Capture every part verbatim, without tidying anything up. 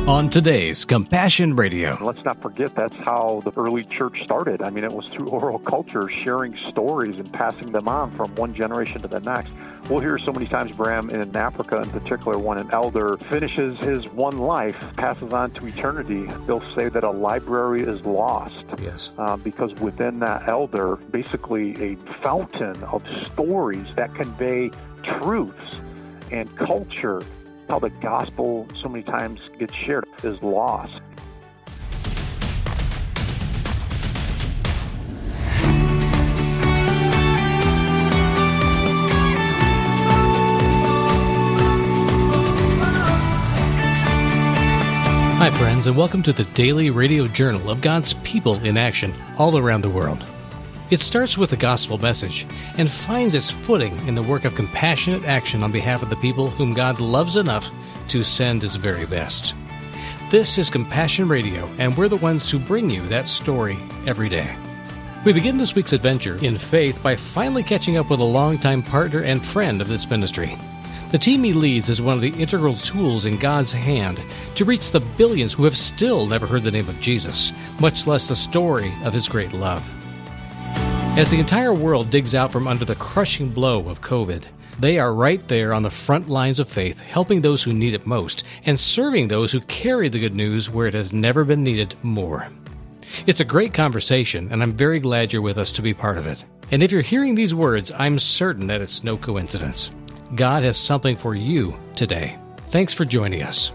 On today's Compassion Radio. Let's not forget that's how the early church started. I mean, it was through oral culture, sharing stories and passing them on from one generation to the next. We'll hear so many times, Bram, in Africa in particular, when an elder finishes his one life, passes on to eternity, they'll say that a library is lost. Yes. Uh, because within that elder, basically a fountain of stories that convey truths and culture. How the gospel so many times gets shared is lost. Hi, friends, and welcome to the Daily Radio Journal of God's people in action all around the world. It starts with the gospel message and finds its footing in the work of compassionate action on behalf of the people whom God loves enough to send His very best. This is Compassion Radio, and we're the ones who bring you that story every day. We begin this week's adventure in faith by finally catching up with a longtime partner and friend of this ministry. The team he leads is one of the integral tools in God's hand to reach the billions who have still never heard the name of Jesus, much less the story of His great love. As the entire world digs out from under the crushing blow of COVID, they are right there on the front lines of faith, helping those who need it most and serving those who carry the good news where it has never been needed more. It's a great conversation, and I'm very glad you're with us to be part of it. And if you're hearing these words, I'm certain that it's no coincidence. God has something for you today. Thanks for joining us.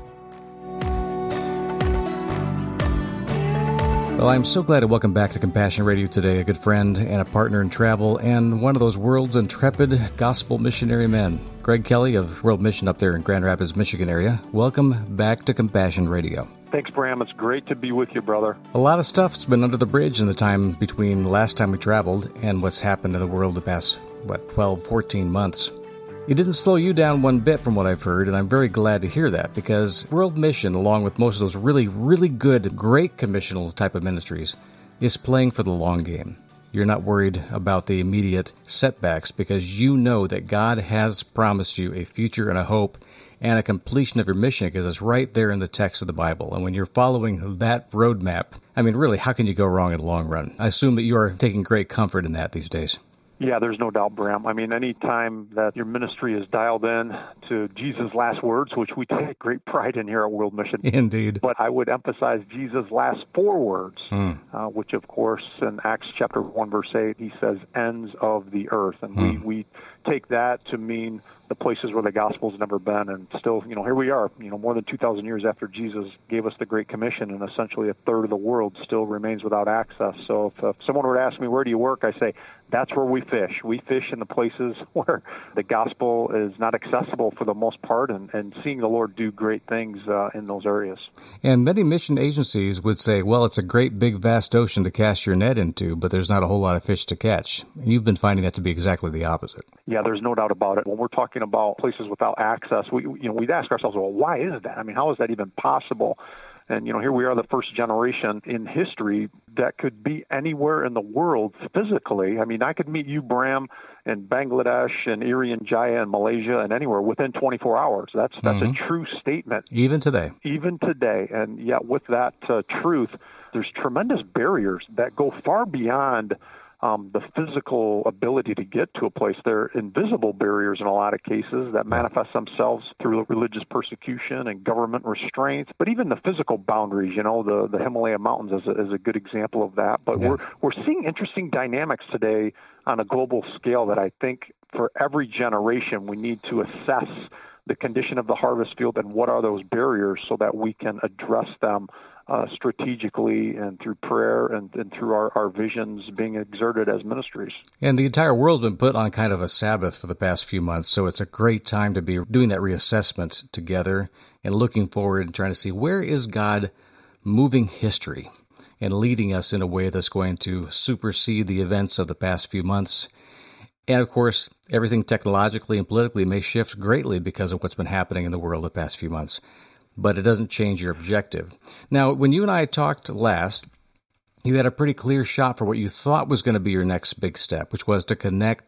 Well, I'm so glad to welcome back to Compassion Radio today a good friend and a partner in travel and one of those world's intrepid gospel missionary men, Greg Kelly of World Mission up there in Grand Rapids, Michigan area. Welcome back to Compassion Radio. Thanks, Bram. It's great to be with you, brother. A lot of stuff's been under the bridge in the time between the last time we traveled and what's happened in the world the past, what, twelve, fourteen months. It didn't slow you down one bit from what I've heard, and I'm very glad to hear that, because World Mission, along with most of those really, really good, great commissional type of ministries, is playing for the long game. You're not worried about the immediate setbacks because you know that God has promised you a future and a hope and a completion of your mission, because it's right there in the text of the Bible. And when you're following that roadmap, I mean, really, how can you go wrong in the long run? I assume that you are taking great comfort in that these days. Yeah, there's no doubt, Bram. I mean, any time that your ministry is dialed in to Jesus' last words, which we take great pride in here at World Mission. Indeed. But I would emphasize Jesus' last four words, mm. uh, which, of course, in Acts chapter one, verse eight, he says, ends of the earth. And mm. we, we take that to mean the places where the gospel's never been. And still, you know, here we are, you know, more than two thousand years after Jesus gave us the Great Commission, and essentially a third of the world still remains without access. So if, if someone were to ask me, where do you work? I say, that's where we fish. We fish in the places where the gospel is not accessible for the most part, and, and seeing the Lord do great things uh, in those areas. And many mission agencies would say, well, it's a great big vast ocean to cast your net into, but there's not a whole lot of fish to catch. And you've been finding that to be exactly the opposite. Yeah, there's no doubt about it. When we're talking about places without access, we you know we'd ask ourselves, well, why is that? I mean, how is that even possible? And, you know, here we are, the first generation in history that could be anywhere in the world physically. I mean, I could meet you, Bram, in Bangladesh and Irian Jaya and Malaysia and anywhere within twenty-four hours. That's that's mm-hmm. a true statement. Even today. Even today. And yet with that uh, truth, there's tremendous barriers that go far beyond Um, the physical ability to get to a place. They're invisible barriers in a lot of cases that manifest themselves through religious persecution and government restraints, but even the physical boundaries, you know, the, the Himalaya Mountains is a, is a good example of that. But yeah. we're we're seeing interesting dynamics today on a global scale that I think for every generation we need to assess the condition of the harvest field and what are those barriers so that we can address them Uh, strategically and through prayer and, and through our, our visions being exerted as ministries. And the entire world's been put on kind of a Sabbath for the past few months, so it's a great time to be doing that reassessment together and looking forward and trying to see where is God moving history and leading us in a way that's going to supersede the events of the past few months. And, of course, everything technologically and politically may shift greatly because of what's been happening in the world the past few months. But it doesn't change your objective. Now, when you and I talked last, you had a pretty clear shot for what you thought was going to be your next big step, which was to connect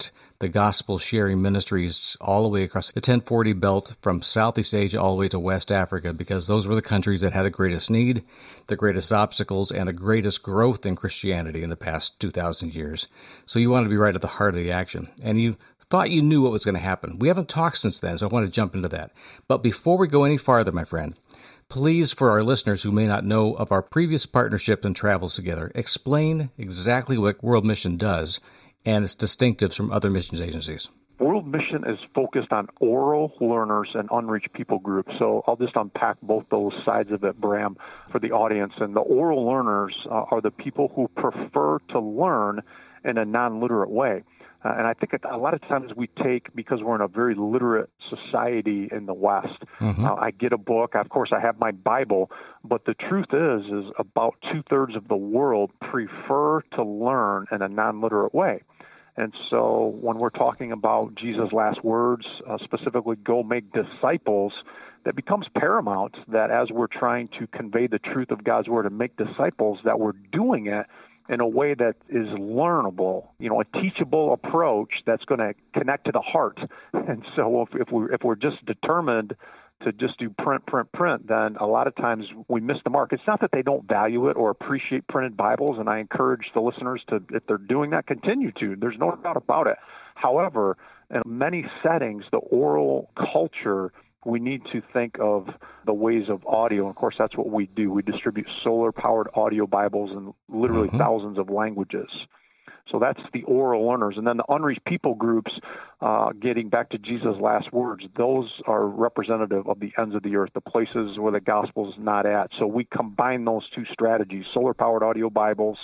the gospel sharing ministries all the way across the ten forty belt from Southeast Asia all the way to West Africa, because those were the countries that had the greatest need, the greatest obstacles, and the greatest growth in Christianity in the past two thousand years. So you wanted to be right at the heart of the action. And you thought you knew what was going to happen. We haven't talked since then, so I want to jump into that. But before we go any farther, my friend, please, for our listeners who may not know of our previous partnership and travels together, explain exactly what World Mission does and its distinctives from other missions agencies. World Mission is focused on oral learners and unreached people groups. So I'll just unpack both those sides of it, Bram, for the audience. And the oral learners uh, are the people who prefer to learn in a non-literate way. Uh, and I think a lot of times we take, because we're in a very literate society in the West, mm-hmm. uh, I get a book. Of course, I have my Bible. But the truth is, is about two-thirds of the world prefer to learn in a non-literate way. And so when we're talking about Jesus' last words, uh, specifically, go make disciples, that becomes paramount that as we're trying to convey the truth of God's word and make disciples, that we're doing it in a way that is learnable, you know, a teachable approach that's going to connect to the heart. And so if, if we're, if we're just determined to just do print, print, print, then a lot of times we miss the mark. It's not that they don't value it or appreciate printed Bibles, and I encourage the listeners to, if they're doing that, continue to. There's no doubt about it. However, in many settings, the oral culture, we need to think of the ways of audio. And of course, that's what we do. We distribute solar-powered audio Bibles in literally mm-hmm. thousands of languages. So that's the oral learners. And then the unreached people groups, uh, getting back to Jesus' last words, those are representative of the ends of the earth, the places where the gospel is not at. So we combine those two strategies, solar-powered audio Bibles,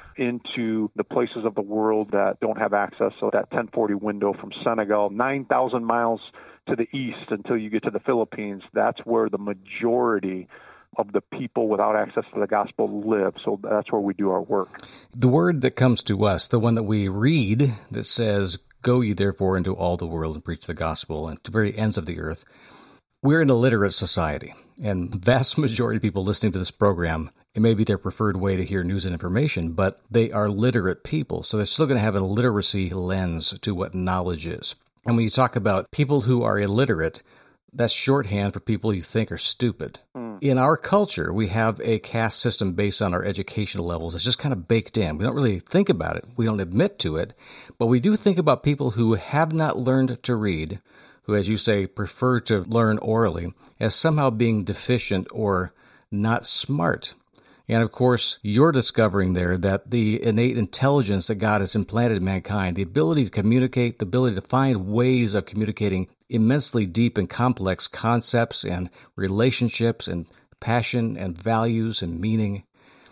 into the places of the world that don't have access. So that ten forty window from Senegal, nine thousand miles to the east until you get to the Philippines, that's where the majority of the people without access to the gospel live. So that's where we do our work. The word that comes to us, the one that we read that says, go ye therefore into all the world and preach the gospel and to the very ends of the earth. We're an illiterate society, and the vast majority of people listening to this program, it may be their preferred way to hear news and information, but they are literate people. So they're still going to have a literacy lens to what knowledge is. And when you talk about people who are illiterate, that's shorthand for people you think are stupid. Mm. In our culture, we have a caste system based on our educational levels. It's just kind of baked in. We don't really think about it. We don't admit to it. But we do think about people who have not learned to read, who, as you say, prefer to learn orally, as somehow being deficient or not smart. And of course, you're discovering there that the innate intelligence that God has implanted in mankind, the ability to communicate, the ability to find ways of communicating immensely deep and complex concepts and relationships and passion and values and meaning.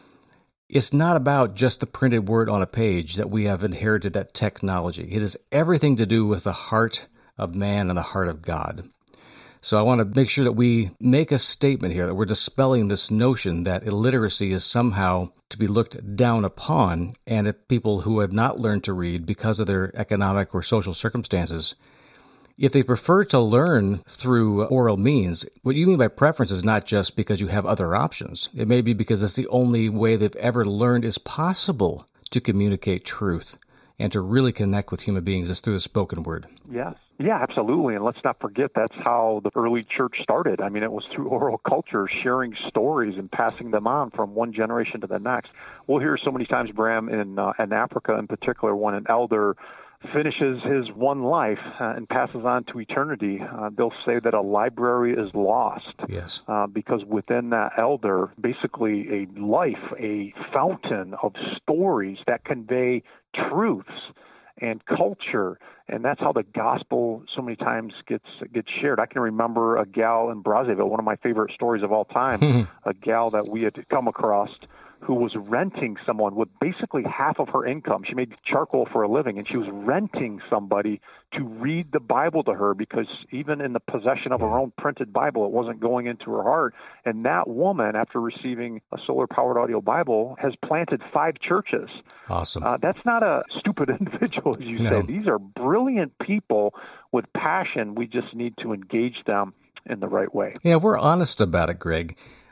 It's not about just the printed word on a page that we have inherited that technology. It has everything to do with the heart of man and the heart of God. So I want to make sure that we make a statement here that we're dispelling this notion that illiteracy is somehow to be looked down upon, and that people who have not learned to read because of their economic or social circumstances, if they prefer to learn through oral means, what you mean by preference is not just because you have other options. It may be because it's the only way they've ever learned is possible to communicate truth and to really connect with human beings is through the spoken word. Yes. Yeah, absolutely. And let's not forget that's how the early church started. I mean, it was through oral culture, sharing stories and passing them on from one generation to the next. We'll hear so many times, Bram, in, uh, in Africa in particular, when an elder finishes his one life uh, and passes on to eternity, uh, they'll say that a library is lost. Yes. Uh, because within that elder, basically a life, a fountain of stories that convey truths and culture, and that's how the gospel so many times gets gets shared. I can remember a gal in Brazzaville, one of my favorite stories of all time, a gal that we had come across who was renting someone with basically half of her income. She made charcoal for a living, and she was renting somebody to read the Bible to her because even in the possession of her own printed Bible, it wasn't going into her heart. And that woman, after receiving a solar-powered audio Bible, has planted five churches. Awesome. Uh, that's not a stupid individual, as you No. say. These are brilliant people with passion. We just need to engage them in the right way. Yeah, if we're honest about it, Greg,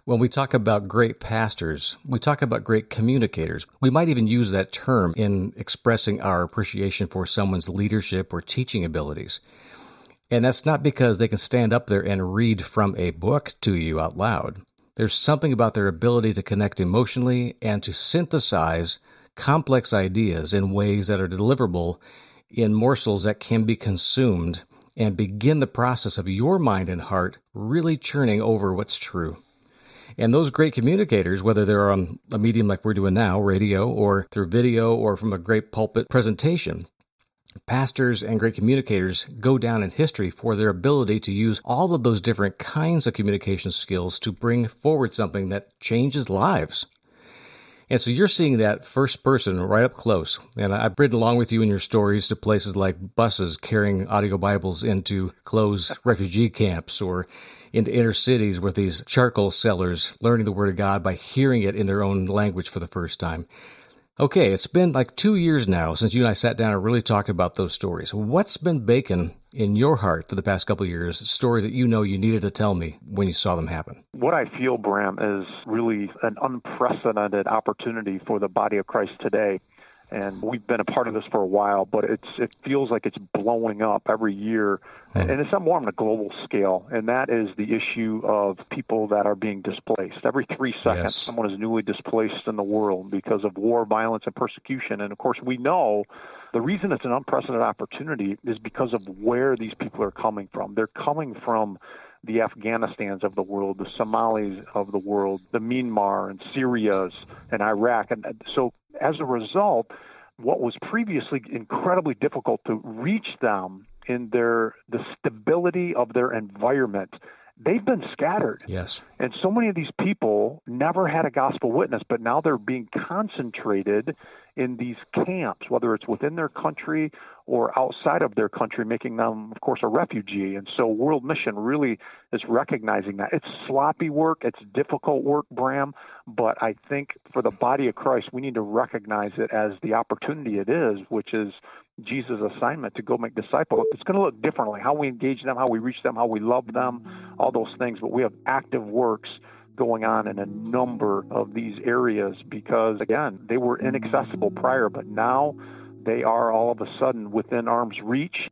When we talk about great pastors, we talk about great communicators. We might even use that term in expressing our appreciation for someone's leadership or teaching abilities. And that's not because they can stand up there and read from a book to you out loud. There's something about their ability to connect emotionally and to synthesize complex ideas in ways that are deliverable in morsels that can be consumed and begin the process of your mind and heart really churning over what's true. And those great communicators, whether they're on a medium like we're doing now, radio, or through video, or from a great pulpit presentation, pastors and great communicators go down in history for their ability to use all of those different kinds of communication skills to bring forward something that changes lives. And so you're seeing that first person right up close. And I've ridden along with you in your stories to places like buses carrying audio Bibles into closed refugee camps, or into inner cities with these charcoal sellers learning the Word of God by hearing it in their own language for the first time. Okay, it's been like two years now since you and I sat down and really talked about those stories. What's been baking in your heart for the past couple of years, stories that you know you needed to tell me when you saw them happen? What I feel, Bram, is really an unprecedented opportunity for the body of Christ today. And we've been a part of this for a while, but it's it feels like it's blowing up every year. Hmm. And it's more on a global scale, and that is the issue of people that are being displaced. Every three seconds, yes. someone is newly displaced in the world because of war, violence, and persecution. And, of course, we know the reason it's an unprecedented opportunity is because of where these people are coming from. They're coming from the Afghanistans of the world, the Somalis of the world, the Myanmar and Syrias and Iraq. And so as a result, what was previously incredibly difficult to reach them in their the stability of their environment, they've been scattered. Yes. And so many of these people never had a gospel witness, but now they're being concentrated in these camps, whether it's within their country or outside of their country, making them, of course, a refugee. And so World Mission really is recognizing that. It's sloppy work. It's difficult work, Bram. But I think for the body of Christ, we need to recognize it as the opportunity it is, which is Jesus' assignment to go make disciples. It's going to look differently, how we engage them, how we reach them, how we love them, all those things. But we have active works going on in a number of these areas because, again, they were inaccessible prior, but now they are all of a sudden within arm's reach.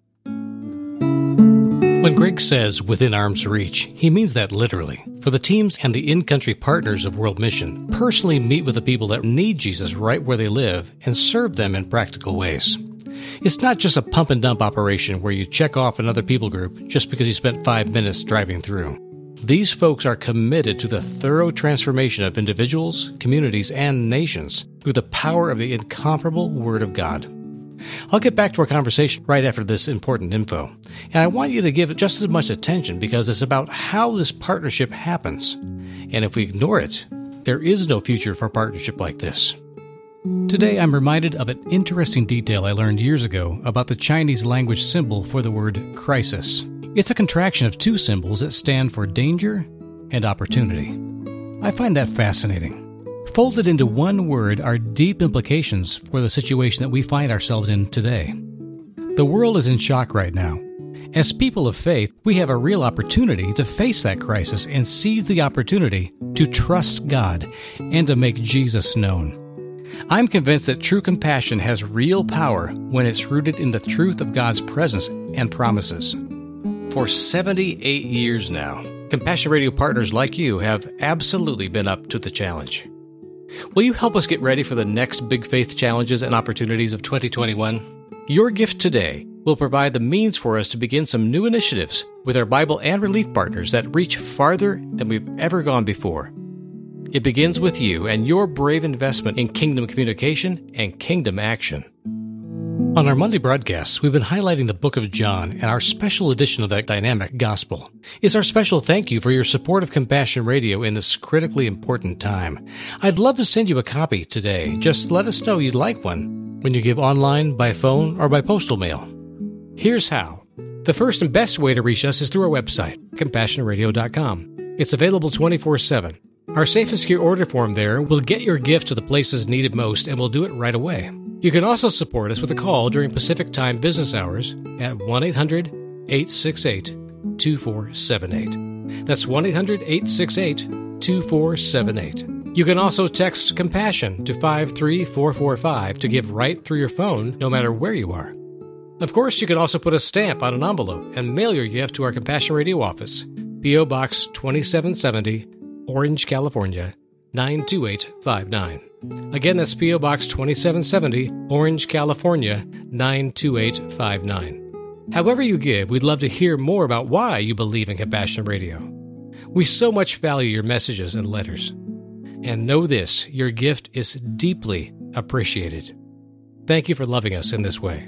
When Greg says within arm's reach, he means that literally. For the teams and the in-country partners of World Mission, personally meet with the people that need Jesus right where they live and serve them in practical ways. It's not just a pump and dump operation where you check off another people group just because you spent five minutes driving through. These folks are committed to the thorough transformation of individuals, communities, and nations through the power of the incomparable Word of God. I'll get back to our conversation right after this important info, and I want you to give it just as much attention because it's about how this partnership happens. And if we ignore it, there is no future for a partnership like this. Today, I'm reminded of an interesting detail I learned years ago about the Chinese language symbol for the word crisis. It's a contraction of two symbols that stand for danger and opportunity. I find that fascinating. Folded into one word are deep implications for the situation that we find ourselves in today. The world is in shock right now. As people of faith, we have a real opportunity to face that crisis and seize the opportunity to trust God and to make Jesus known. I'm convinced that true compassion has real power when it's rooted in the truth of God's presence and promises. For seventy-eight years now, Compassion Radio partners like you have absolutely been up to the challenge. Will you help us get ready for the next big faith challenges and opportunities of twenty twenty-one? Your gift today will provide the means for us to begin some new initiatives with our Bible and Relief partners that reach farther than we've ever gone before. It begins with you and your brave investment in kingdom communication and kingdom action. On our Monday broadcasts, we've been highlighting the book of John, and our special edition of that dynamic gospel is our special thank you for your support of Compassion Radio in this critically important time. I'd love to send you a copy today. Just let us know you'd like one when you give online, by phone, or by postal mail. Here's how. The first and best way to reach us is through our website, compassion radio dot com. It's available twenty-four seven. Our safe and secure order form there will get your gift to the places needed most, and we'll do it right away. You can also support us with a call during Pacific Time business hours at one eight hundred, eight six eight, two four seven eight. That's one eight hundred, eight six eight, two four seven eight. You can also text Compassion to five three four four five to give right through your phone, no matter where you are. Of course, you can also put a stamp on an envelope and mail your gift to our Compassion Radio office, P O. Box twenty-seven seventy, Orange, California, nine two eight five nine. Again, that's P O. Box twenty-seven seventy, Orange, California, nine two eight five nine. However you give, we'd love to hear more about why you believe in Compassion Radio. We so much value your messages and letters. And know this, your gift is deeply appreciated. Thank you for loving us in this way.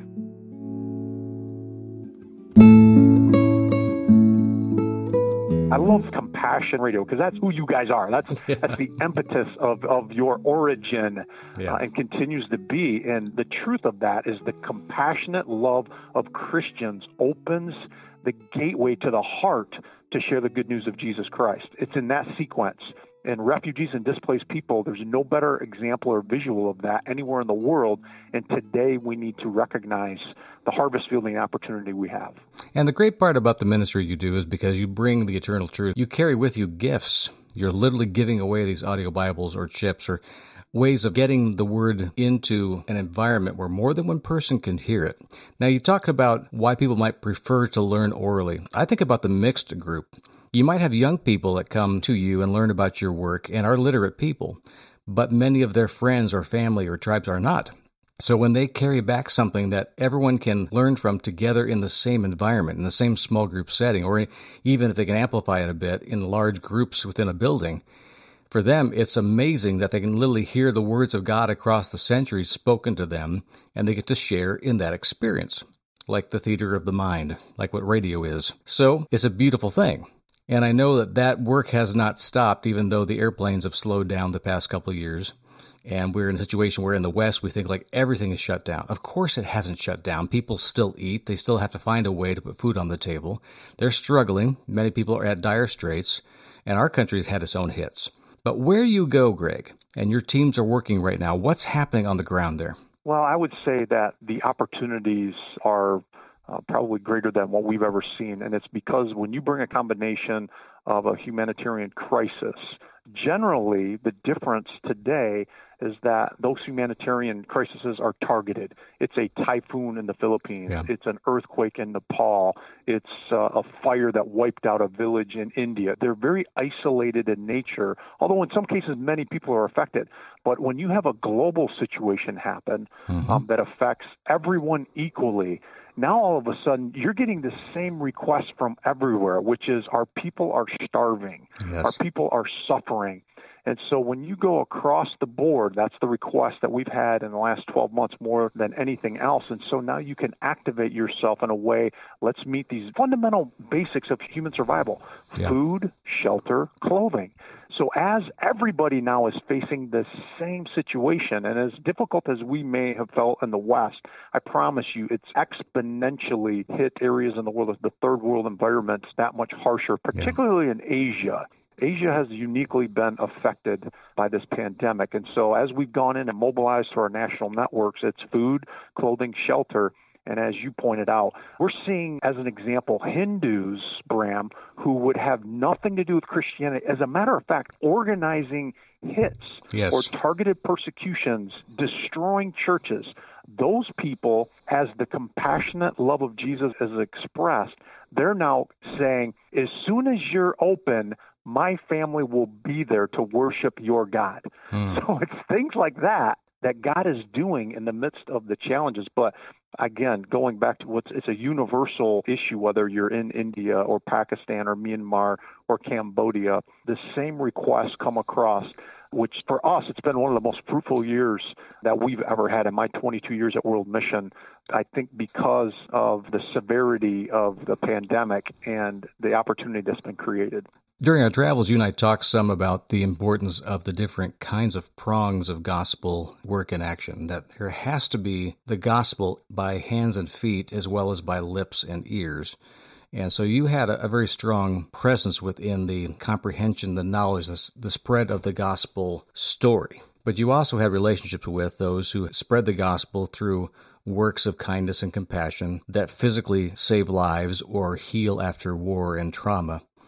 I love Compassion Radio because that's who you guys are. That's that's the impetus of, of your origin yeah. uh, and continues to be. And the truth of that is the compassionate love of Christians opens the gateway to the heart to share the good news of Jesus Christ. It's in that sequence. And refugees and displaced people, there's no better example or visual of that anywhere in the world. And today we need to recognize the harvest field and the opportunity we have. And the great part about the ministry you do is because you bring the eternal truth. You carry with you gifts. You're literally giving away these audio Bibles or chips or ways of getting the word into an environment where more than one person can hear it. Now, you talked about why people might prefer to learn orally. I think about the mixed group. You might have young people that come to you and learn about your work and are literate people, but many of their friends or family or tribes are not. So when they carry back something that everyone can learn from together in the same environment, in the same small group setting, or even if they can amplify it a bit in large groups within a building, for them, it's amazing that they can literally hear the words of God across the centuries spoken to them, and they get to share in that experience, like the theater of the mind, like what radio is. So it's a beautiful thing. And I know that that work has not stopped, even though the airplanes have slowed down the past couple of years. And we're in a situation where in the West, we think like everything is shut down. Of course it hasn't shut down. People still eat. They still have to find a way to put food on the table. They're struggling. Many people are at dire straits. And our country has had its own hits. But where you go, Greg, and your teams are working right now, what's happening on the ground there? Well, I would say that the opportunities are Uh, probably greater than what we've ever seen. And it's because when you bring a combination of a humanitarian crisis, generally the difference today is that those humanitarian crises are targeted. It's a typhoon in the Philippines. Yeah. It's an earthquake in Nepal. It's uh, a fire that wiped out a village in India. They're very isolated in nature, although in some cases many people are affected. But when you have a global situation happen mm-hmm. um, that affects everyone equally, now all of a sudden you're getting the same request from everywhere, which is our people are starving. Yes. Our people are suffering. And so when you go across the board, that's the request that we've had in the last twelve months more than anything else. And so now you can activate yourself in a way, let's meet these fundamental basics of human survival, yeah. food, shelter, clothing. So as everybody now is facing the same situation, and as difficult as we may have felt in the West, I promise you it's exponentially hit areas in the world, the third world environments that much harsher, particularly yeah. in Asia. Asia has uniquely been affected by this pandemic. And so as we've gone in and mobilized to our national networks, it's food, clothing, shelter. And as you pointed out, we're seeing, as an example, Hindus, Bram, who would have nothing to do with Christianity, as a matter of fact, organizing hits yes. or targeted persecutions, destroying churches. Those people, as the compassionate love of Jesus is expressed, they're now saying, as soon as you're open, my family will be there to worship your God. Hmm. So it's things like that that God is doing in the midst of the challenges. But again, going back to what's it's a universal issue, whether you're in India or Pakistan or Myanmar or Cambodia, the same requests come across, which for us, it's been one of the most fruitful years that we've ever had in my twenty-two years at World Mission. I think because of the severity of the pandemic and the opportunity that's been created. During our travels, you and I talked some about the importance of the different kinds of prongs of gospel work and action, that there has to be the gospel by hands and feet as well as by lips and ears. And so you had a, a very strong presence within the comprehension, the knowledge, the, the spread of the gospel story. But you also had relationships with those who spread the gospel through works of kindness and compassion that physically save lives or heal after war and trauma.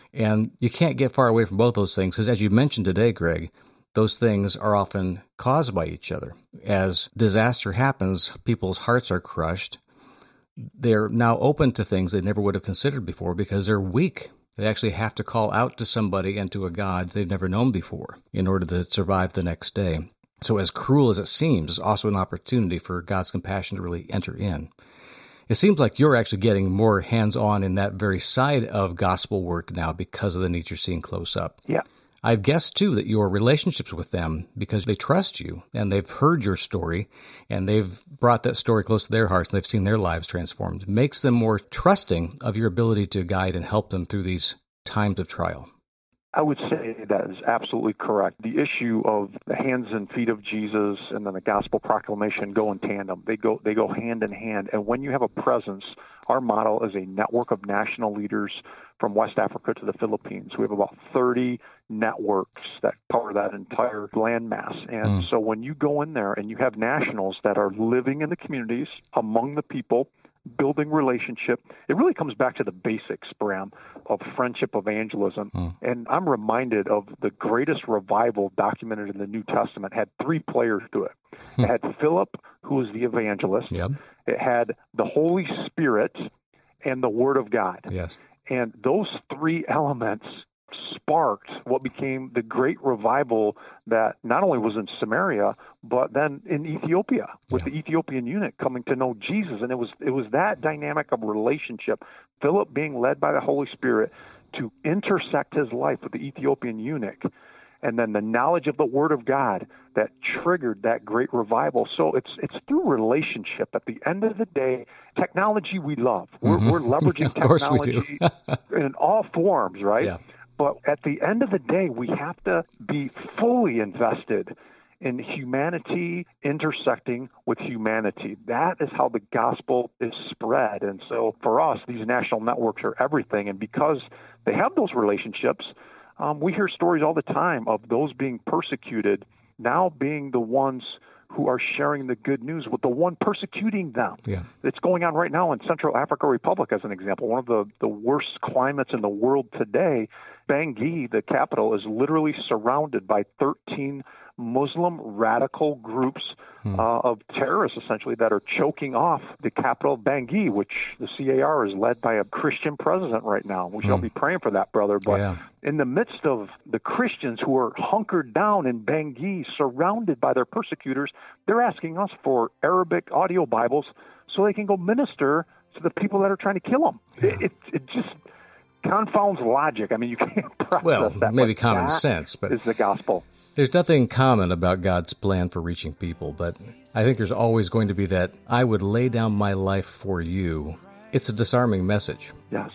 And you can't get far away from both those things because, as you mentioned today, Greg, those things are often caused by each other. As disaster happens, people's hearts are crushed. They're now open to things they never would have considered before because they're weak. They actually have to call out to somebody and to a God they've never known before in order to survive the next day. So as cruel as it seems, it's also an opportunity for God's compassion to really enter in. It seems like you're actually getting more hands-on in that very side of gospel work now because of the needs you're seeing close up. Yeah. I've guessed, too, that your relationships with them, because they trust you and they've heard your story and they've brought that story close to their hearts and they've seen their lives transformed, makes them more trusting of your ability to guide and help them through these times of trial. I would say that is absolutely correct. The issue of the hands and feet of Jesus and then the gospel proclamation go in tandem. They go they go hand in hand. And when you have a presence, our model is a network of national leaders from West Africa to the Philippines. We have about thirty networks that cover that entire landmass. And mm. so when you go in there and you have nationals that are living in the communities, among the people, building relationship, it really comes back to the basics, Bram, of friendship evangelism. Mm. And I'm reminded of the greatest revival documented in the New Testament had three players to it. Mm. It had Philip, who was the evangelist. Yep. It had the Holy Spirit and the Word of God. Yes. And those three elements sparked what became the great revival that not only was in Samaria, but then in Ethiopia with yeah. the Ethiopian eunuch coming to know Jesus. And it was it was that dynamic of relationship, Philip being led by the Holy Spirit to intersect his life with the Ethiopian eunuch, and then the knowledge of the Word of God that triggered that great revival. So it's it's through relationship. At the end of the day, technology we love. We're, mm-hmm. we're leveraging technology in all forms, right? Yeah. But at the end of the day, we have to be fully invested in humanity intersecting with humanity. That is how the gospel is spread. And so for us, these national networks are everything. And because they have those relationships, um, we hear stories all the time of those being persecuted now being the ones who are sharing the good news with the one persecuting them. Yeah. It's going on right now in Central African Republic, as an example, one of the, the worst climates in the world today. Bangui, the capital, is literally surrounded by thirteen Muslim radical groups hmm. uh, of terrorists, essentially, that are choking off the capital of Bangui, which the C A R is led by a Christian president right now. We hmm. shall be praying for that, brother. But yeah. in the midst of the Christians who are hunkered down in Bangui, surrounded by their persecutors, they're asking us for Arabic audio Bibles so they can go minister to the people that are trying to kill them. Yeah. It, it, it just confounds logic. I mean, you can't process well, that. Maybe but common that sense, but is the gospel. There's nothing common about God's plan for reaching people, but I think there's always going to be that I would lay down my life for you. It's a disarming message. Yes.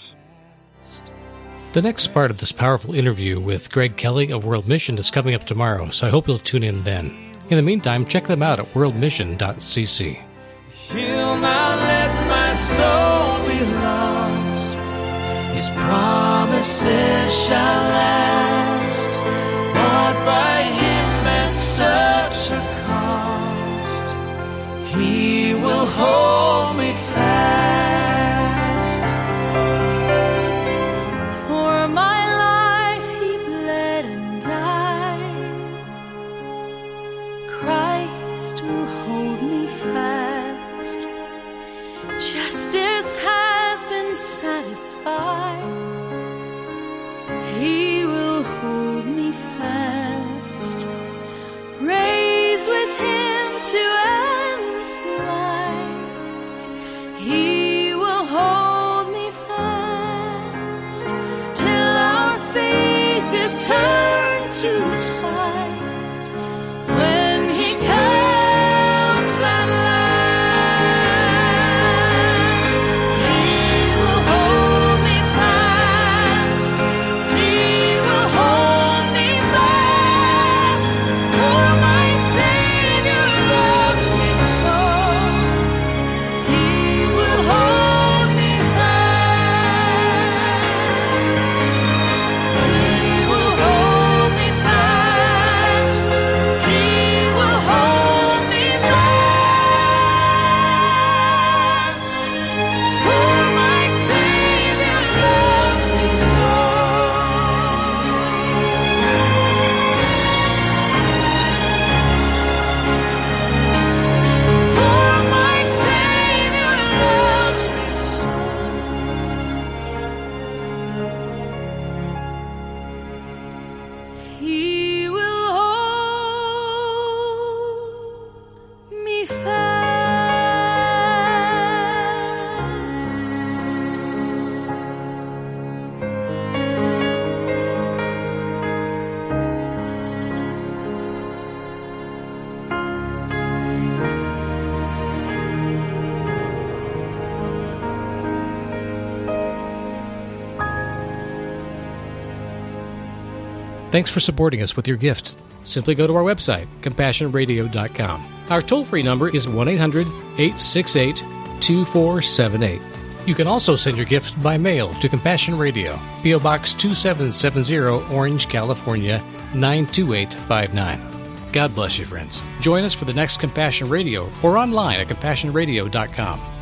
The next part of this powerful interview with Greg Kelly of World Mission is coming up tomorrow, so I hope you'll tune in then. In the meantime, check them out at world mission dot c c. He'll not let my soul be lost. His promises shall last, bought by him at such a cost. He will hold me fast. For my life he bled and died. Christ will hold me fast. Justice has been satisfied. He He will hold me fast. Thanks for supporting us with your gift. Simply go to our website, compassion radio dot com. Our toll-free number is one eight hundred eight six eight two four seven eight. You can also send your gift by mail to Compassion Radio, P O Box two seven seven zero, Orange, California, nine two eight five nine. God bless you, friends. Join us for the next Compassion Radio or online at compassion radio dot com.